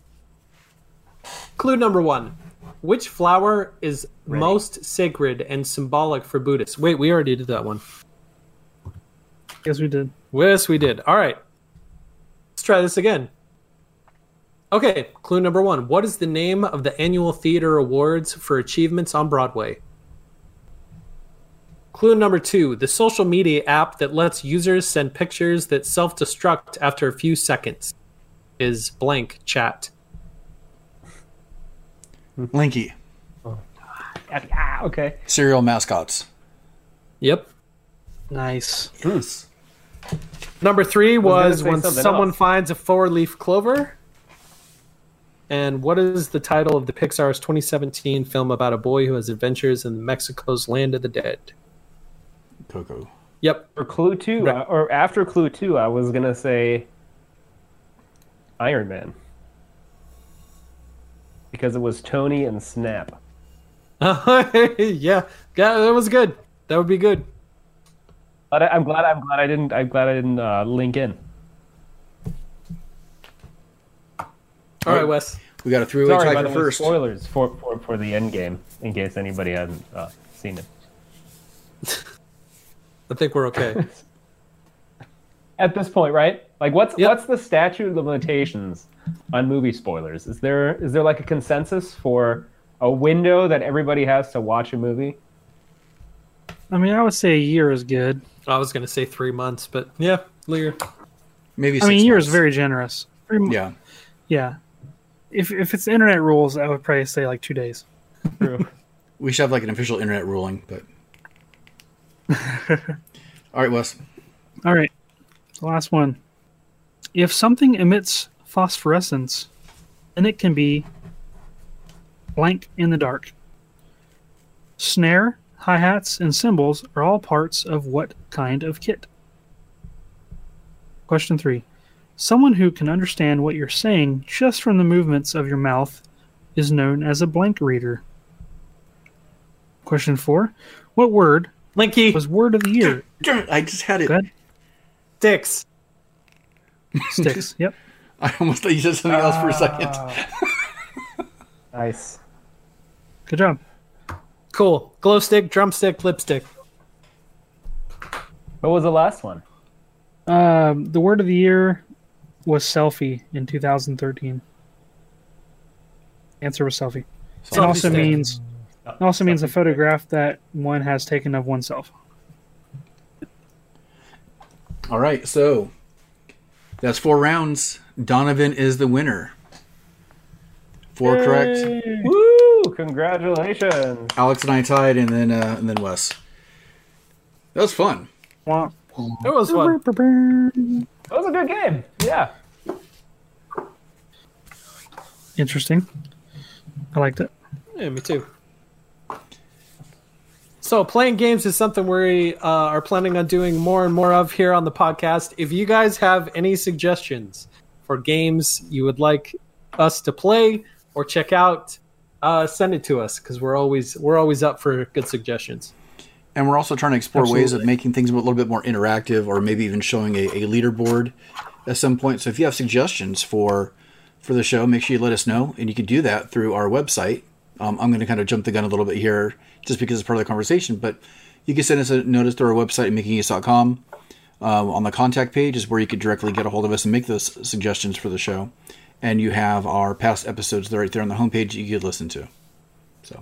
Clue number 1. Which flower is most sacred and symbolic for Buddhists? Wait, we already did that one. Yes, we did. Yes, we did. All right. Let's try this again. Okay, clue number 1. What is the name of the annual theater awards for achievements on Broadway? Clue number 2. The social media app that lets users send pictures that self-destruct after a few seconds is blank chat. Linky. Okay. Cereal mascots. Yep. Nice. Truce. Number 3 was gonna say when something someone else. finds a 4-leaf clover. And what is the title of the Pixar's 2017 film about a boy who has adventures in Mexico's Land of the Dead? Coco. Yep. For clue 2, Right. or after clue 2, I was gonna say Iron Man because it was Tony and Snap. Yeah, that was good. That would be good. But I'm glad I didn't link in. All right, Wes. We got a three-way Sorry, tie by for the way, first. spoilers for the end game in case anybody hasn't seen it. I think we're okay. At this point, right? Like, what's Yep. the statute of limitations on movie spoilers? Is there like a consensus for a window that everybody has to watch a movie? I mean, I would say a year is good. I was going to say 3 months, but yeah, Lear. Maybe 6 I mean, a year months. is very generous. Yeah. Yeah. If it's internet rules, I would probably say like 2 days. True. We should have like an official internet ruling, but. All right, Wes. All right. The last one. If something emits phosphorescence, then it can be blank in the dark. Snare, hi-hats, and cymbals are all parts of what kind of kit? Question 3. Someone who can understand what you're saying just from the movements of your mouth is known as a blank reader. Question 4. What word Linky. was word of the year? I just had it. Go ahead. Sticks. Sticks. Yep. I almost thought you said something else for a second. Nice. Good job. Cool. Glow stick, drumstick, lipstick. What was the last one? The word of the year was selfie in 2013. Answer was selfie. It also stick. means a photograph that one has taken of oneself. All right, so that's 4 rounds. Donovan is the winner. 4 correct. Woo! Congratulations. Alex and I tied, and then Wes. That was fun. Wah. It was fun. That was a good game. Yeah. Interesting. I liked it. Yeah, me too. So playing games is something we are planning on doing more and more of here on the podcast. If you guys have any suggestions for games you would like us to play or check out, send it to us because we're always up for good suggestions. And we're also trying to explore ways of Absolutely. making things a little bit more interactive, or maybe even showing a leaderboard at some point. So if you have suggestions for the show, make sure you let us know, and you can do that through our website. I'm going to kind of jump the gun a little bit here just because it's part of the conversation, but you can send us a notice through our website at makinggeeks.com. On the contact page is where you could directly get a hold of us and make those suggestions for the show. And you have our past episodes right there on the homepage you could listen to. So,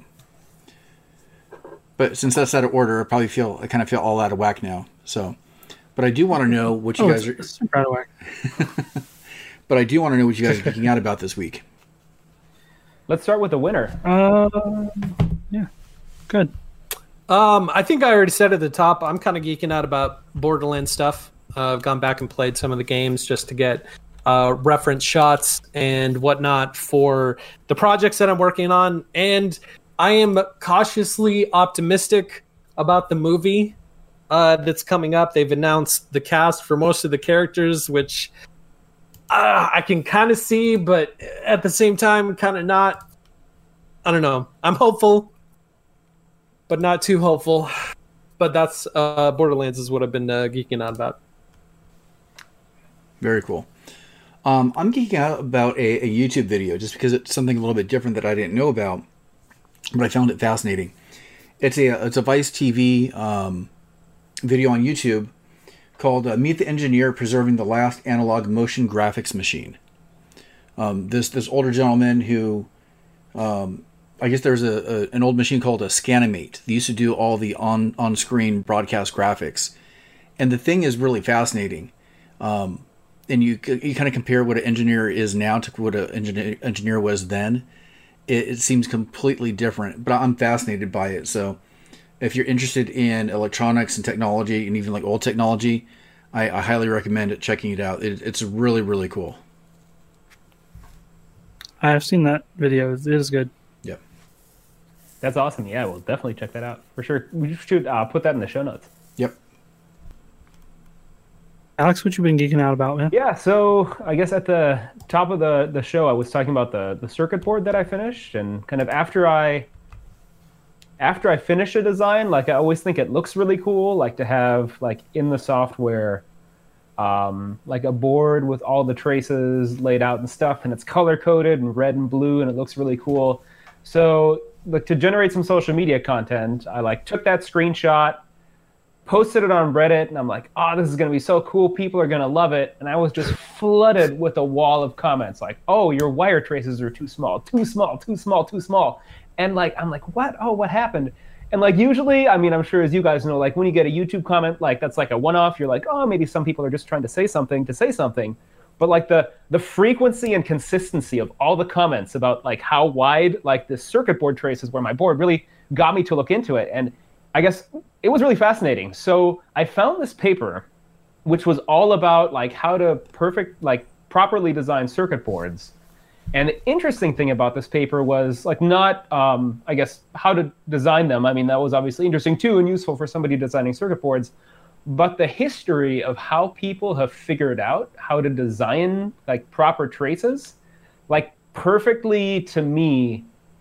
but since that's out of order, I kind of feel all out of whack now. So, but I do want to know what you guys are. It's super out of whack. But I do want to know what you guys are geeking out about this week. Let's start with the winner. Yeah. Good. I think I already said at the top, I'm kind of geeking out about Borderlands stuff. I've gone back and played some of the games just to get reference shots and whatnot for the projects that I'm working on. And I am cautiously optimistic about the movie that's coming up. They've announced the cast for most of the characters, which I can kind of see, but at the same time, kind of not. I don't know. I'm hopeful, but not too hopeful. But that's Borderlands is what I've been geeking out about. Very cool. I'm geeking out about a YouTube video just because it's something a little bit different that I didn't know about, but I found it fascinating. It's a Vice TV video on YouTube called "Meet the Engineer Preserving the Last Analog Motion Graphics Machine." This older gentleman who, I guess there's an old machine called a Scanimate. They used to do all the on-screen broadcast graphics, and the thing is really fascinating. And you kind of compare what an engineer is now to what an engineer was then. It seems completely different, but I'm fascinated by it. So if you're interested in electronics and technology and even like old technology, I highly recommend checking it out. It's really, really cool. I have seen that video. It is good. Yep. That's awesome. Yeah, we'll definitely check that out for sure. We should put that in the show notes. Yep. Alex, what you been geeking out about, man? Yeah, so I guess at the top of the show, I was talking about the circuit board that I finished, and kind of after I finish a design, like I always think it looks really cool, like to have like in the software, like a board with all the traces laid out and stuff, and it's color coded and red and blue, and it looks really cool. So like to generate some social media content, I like took that screenshot, posted it on Reddit, and I'm like, oh, this is going to be so cool. People are going to love it. And I was just flooded with a wall of comments like, oh, your wire traces are too small, too small, too small, too small. And like, I'm like, what? Oh, what happened? And like, usually, I mean, I'm sure as you guys know, like when you get a YouTube comment, like that's like a one-off, you're like, oh, maybe some people are just trying to say something. but like the frequency and consistency of all the comments about like how wide like the circuit board traces were my board really got me to look into it. And I guess it was really fascinating. So I found this paper, which was all about like how to properly design circuit boards. And the interesting thing about this paper was like not, I guess, how to design them. I mean, that was obviously interesting too and useful for somebody designing circuit boards. But the history of how people have figured out how to design like proper traces, like perfectly to me,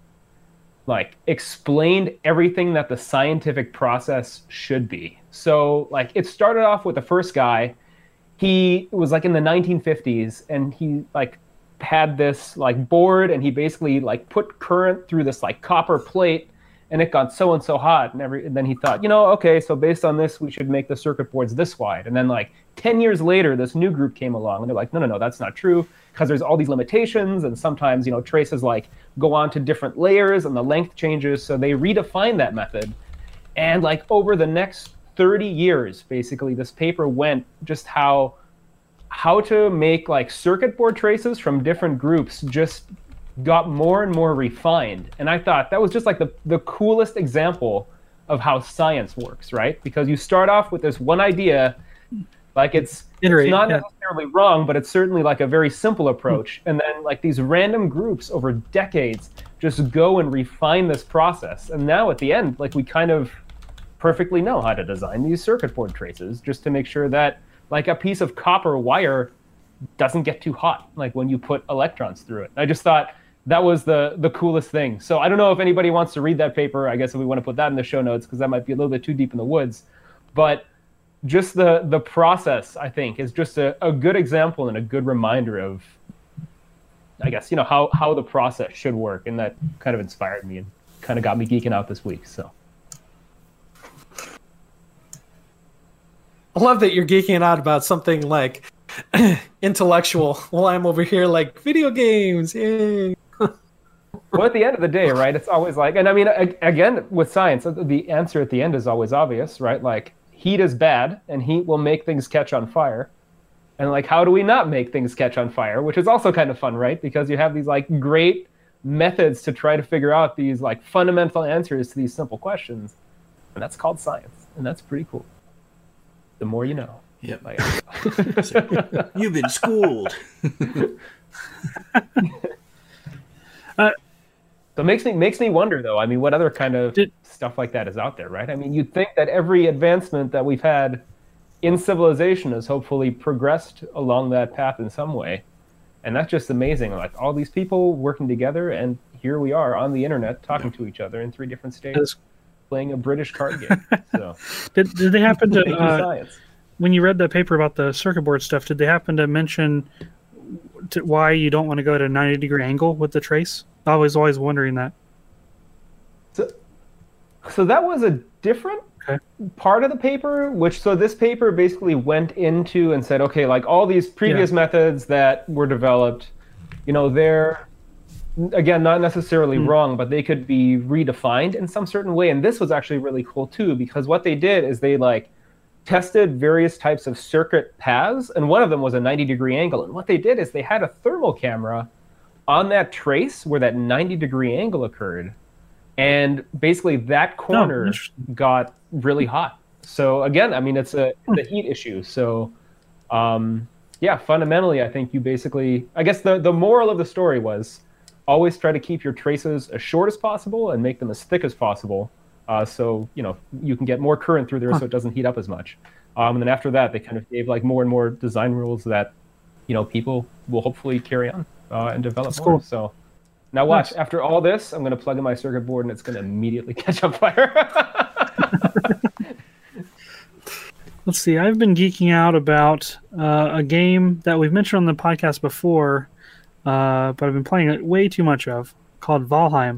like explained everything that the scientific process should be. So like it started off with the first guy. He was like in the 1950s, and he like had this like board, and he basically like put current through this like copper plate, and it got so and so hot, and then he thought, okay, so based on this, we should make the circuit boards this wide. And then like 10 years later, this new group came along, and they're like, no, that's not true, because there's all these limitations, and sometimes traces like go on to different layers, and the length changes. So they redefined that method, and like over the next 30 years, basically, this paper went just how to make like circuit board traces from different groups just got more and more refined. And I thought that was just like the coolest example of how science works, right? Because you start off with this one idea, like it's not necessarily wrong, but it's certainly like a very simple approach. And then like these random groups over decades just go and refine this process. And now at the end, like we kind of perfectly know how to design these circuit board traces just to make sure that like a piece of copper wire doesn't get too hot, like when you put electrons through it. I just thought that was the coolest thing. So I don't know if anybody wants to read that paper. I guess if we want to put that in the show notes, because that might be a little bit too deep in the woods. But just the process, I think, is just a good example and a good reminder of, I guess, how the process should work. And that kind of inspired me and kind of got me geeking out this week. So I love that you're geeking out about something like intellectual while I'm over here like video games. Yay. Well, at the end of the day, right, it's always like, and I mean, again, with science, the answer at the end is always obvious, right? Like, heat is bad, and heat will make things catch on fire. And like, how do we not make things catch on fire? Which is also kind of fun, right? Because you have these like great methods to try to figure out these like fundamental answers to these simple questions. And that's called science. And that's pretty cool. The more you know. Yep. You've been schooled. So it makes me wonder, though. I mean, what other kind of stuff like that is out there, right? I mean, you'd think that every advancement that we've had in civilization has hopefully progressed along that path in some way. And that's just amazing. Like all these people working together, and here we are on the internet talking to each other in 3 different states, playing a British card game. So did they happen to science. When you read the paper about the circuit board stuff, did they happen to mention why you don't want to go at a 90-degree angle with the trace? I was always wondering that. So that was a different part of the paper, so this paper basically went into and said, okay, like all these previous methods that were developed, they're, again, not necessarily wrong, but they could be redefined in some certain way. And this was actually really cool too, because what they did is they like tested various types of circuit paths, and one of them was a 90-degree angle. And what they did is they had a thermal camera on that trace where that 90-degree angle occurred, and basically that corner got really hot. So again, I mean, it's the heat issue. So fundamentally, I think you basically, I guess the moral of the story was always try to keep your traces as short as possible and make them as thick as possible. So you can get more current through there, so it doesn't heat up as much. And then after that, they kind of gave like more and more design rules that people will hopefully carry on and develop That's more. cool. So now watch. After all this, I'm going to plug in my circuit board, and it's going to immediately catch on fire. Let's see. I've been geeking out about a game that we've mentioned on the podcast before, but I've been playing it way too much of, called Valheim.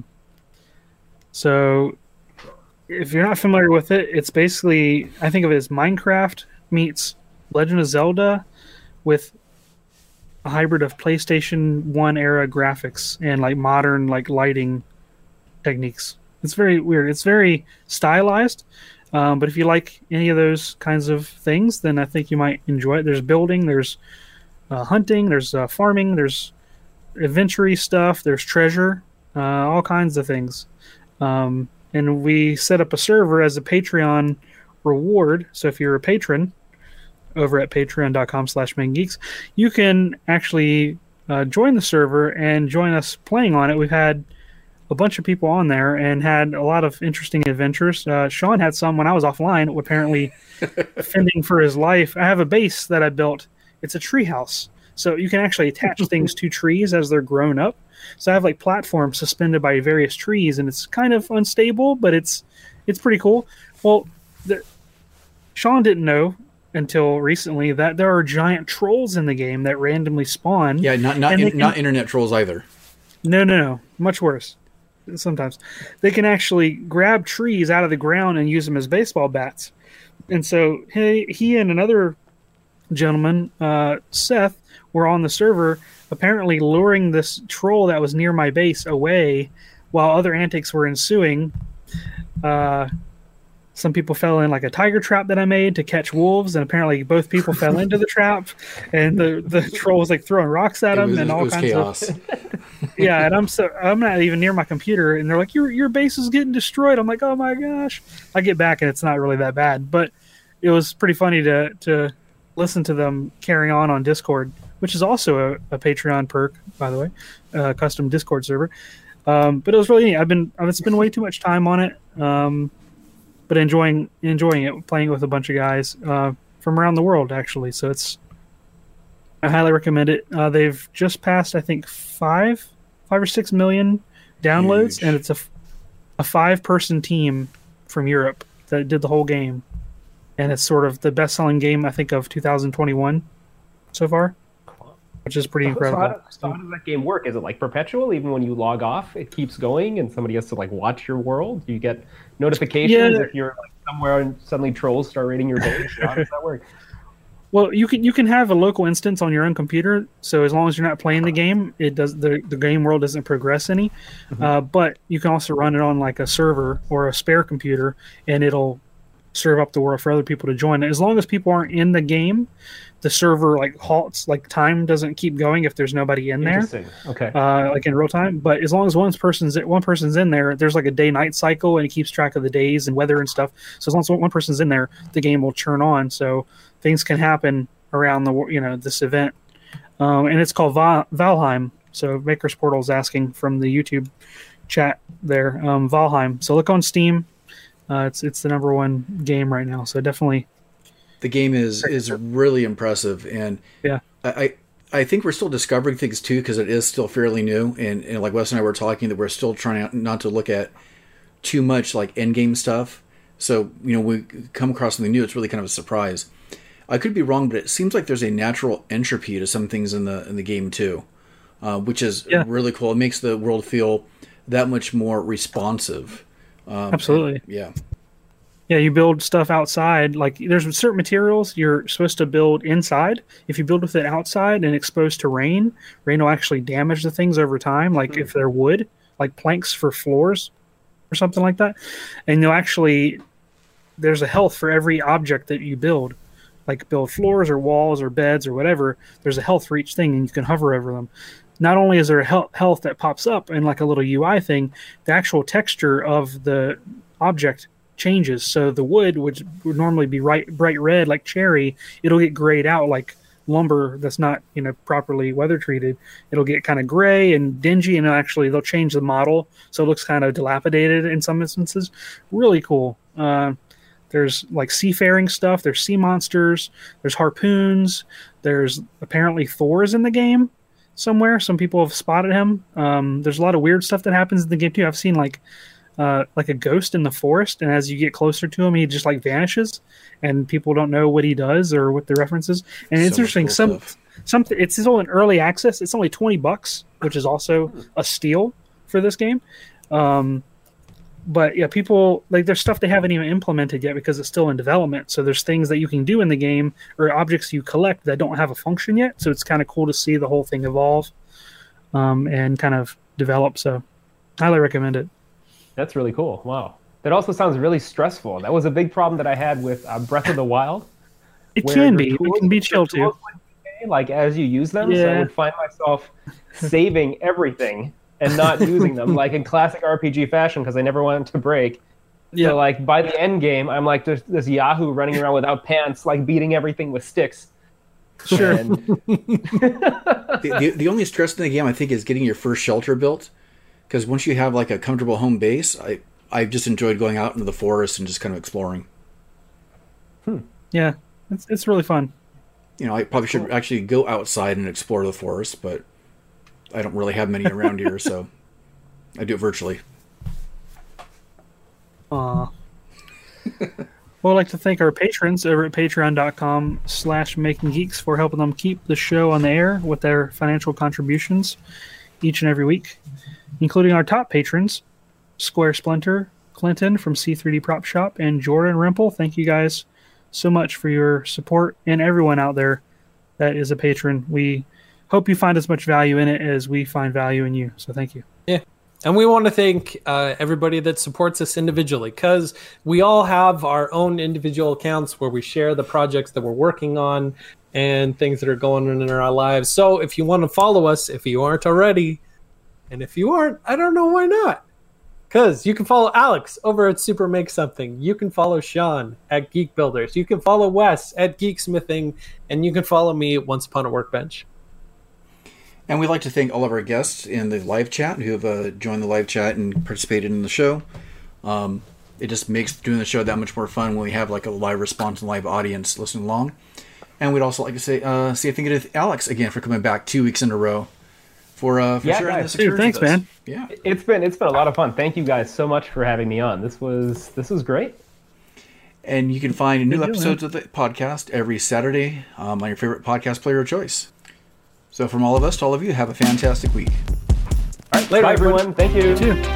So if you're not familiar with it, it's basically, I think of it as Minecraft meets Legend of Zelda with a hybrid of PlayStation 1 era graphics and like modern like lighting techniques. It's very weird. It's very stylized, but if you like any of those kinds of things, then I think you might enjoy it. There's building, there's hunting, there's farming, there's adventure stuff, there's treasure, all kinds of things. And we set up a server as a Patreon reward. So if you're a patron over at patreon.com/maingeeks, you can actually join the server and join us playing on it. We've had a bunch of people on there and had a lot of interesting adventures. Sean had some when I was offline, apparently fending for his life. I have a base that I built. It's a tree house. So you can actually attach things to trees as they're grown up. So I have like platforms suspended by various trees, and it's kind of unstable, but it's pretty cool. Well, Sean didn't know until recently that there are giant trolls in the game that randomly spawn. Yeah, not internet trolls either. No, much worse. Sometimes they can actually grab trees out of the ground and use them as baseball bats. And so he and another gentleman, Seth, were on the server apparently luring this troll that was near my base away while other antics were ensuing. Some people fell in like a tiger trap that I made to catch wolves, and apparently both people fell into the trap, and the troll was like throwing rocks at them and all kinds chaos. of yeah. And I'm not even near my computer, and they're like, your base is getting destroyed. I'm like, oh my gosh. I get back and it's not really that bad, but it was pretty funny to listen to them carrying on Discord, which is also a Patreon perk, by the way, custom Discord server. But it was really neat. I've spent way too much time on it. But enjoying it, playing with a bunch of guys from around the world, actually. So I highly recommend it. They've just passed, I think, 5 or 6 million downloads, and it's a 5-person team from Europe that did the whole game, and it's sort of the best-selling game, I think, of 2021 so far, which is pretty incredible. So how does that game work? Is it like perpetual? Even when you log off, it keeps going, and somebody has to like watch your world? Do you get notifications if you're like somewhere and suddenly trolls start raiding your base? How does that work? Well, you can have a local instance on your own computer. So as long as you're not playing the game, it does the game world doesn't progress any. But you can also run it on like a server or a spare computer, and it'll serve up the world for other people to join. As long as people aren't in the game, the server like halts, like time doesn't keep going if there's nobody in there. Okay. Like in real time. But as long as one person's in there, there's like a day-night cycle, and it keeps track of the days and weather and stuff. So as long as one person's in there, the game will turn on. So things can happen around this event. And it's called Valheim. So Maker's Portal is asking from the YouTube chat there, Valheim. So look on Steam. It's the #1 game right now. So definitely. The game is really impressive, and yeah, I think we're still discovering things too, because it is still fairly new, and like Wes and I were talking, that we're still trying not to look at too much like end game stuff. So we come across something new, it's really kind of a surprise. I could be wrong, but it seems like there's a natural entropy to some things in the game too, which is really cool. It makes the world feel that much more responsive. Absolutely. Yeah, you build stuff outside. Like there's certain materials you're supposed to build inside. If you build with it outside and exposed to rain will actually damage the things over time. Like if they're wood, like planks for floors or something like that. And there's a health for every object that you build. Like build floors or walls or beds or whatever. There's a health for each thing, and you can hover over them. Not only is there a health that pops up in like a little UI thing, the actual texture of the object changes. So the wood, which would normally be bright red like cherry, it'll get grayed out like lumber that's not properly weather treated. It'll get kind of gray and dingy, and they'll change the model so it looks kind of dilapidated in some instances. Really cool. There's like seafaring stuff, there's sea monsters, there's harpoons, there's apparently Thor's in the game somewhere. Some people have spotted him. There's a lot of weird stuff that happens in the game too. I've seen like a ghost in the forest, and as you get closer to him, he just like vanishes, and people don't know what he does or what the reference is. And it's interesting. Something it's still in early access. It's only $20, which is also a steal for this game. But yeah, people like there's stuff they haven't even implemented yet because it's still in development. So there's things that you can do in the game or objects you collect that don't have a function yet. So it's kind of cool to see the whole thing evolve and kind of develop. So highly recommend it. That's really cool. Wow. That also sounds really stressful. That was a big problem that I had with Breath of the Wild. It can be. It can be chill too. like as you use them. So I Yeah. would find myself saving everything and not using them, like in classic RPG fashion, because I never wanted to break. Yeah. So like by the end game, I'm like this Yahoo running around without pants, like beating everything with sticks. Sure. And The only stress in the game, I think, is getting your first shelter built. Because once you have like a comfortable home base, I've just enjoyed going out into the forest and just kind of exploring. Yeah. It's really fun. You know, I probably should actually go outside and explore the forest, but I don't really have many around here, so I do it virtually. Aw. Well, I'd like to thank our patrons over at patreon.com/makinggeeks for helping them keep the show on the air with their financial contributions each and every week, including our top patrons, Square Splinter, Clinton from C3D Prop Shop, and Jordan Rimple. Thank you guys so much for your support, and everyone out there that is a patron. We hope you find as much value in it as we find value in you. So thank you. Yeah. And we want to thank everybody that supports us individually, because we all have our own individual accounts where we share the projects that we're working on and things that are going on in our lives. So if you want to follow us, if you aren't already, and if you aren't, I don't know why not. Because you can follow Alex over at Super Make Something. You can follow Sean at Geek Builders. You can follow Wes at Geeksmithing. And you can follow me at Once Upon a Workbench. And we'd like to thank all of our guests in the live chat who have joined the live chat and participated in the show. It just makes doing the show that much more fun when we have like a live response and live audience listening along. And we'd also like to say thank you to Alex again for coming back 2 weeks in a row for sharing guys. this Dude, experience thanks, with us. man. Yeah. it's been a lot of fun. Thank you guys so much for having me on. This was great. And you can find new deal, episodes of the podcast every Saturday on your favorite podcast player of choice. So from all of us to all of you, have a fantastic week. All right, Later, bye everyone. everyone. Thank you. You too.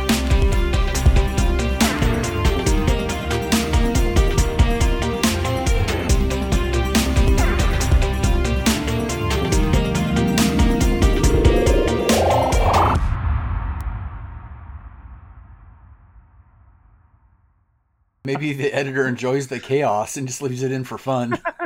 Maybe the editor enjoys the chaos and just leaves it in for fun.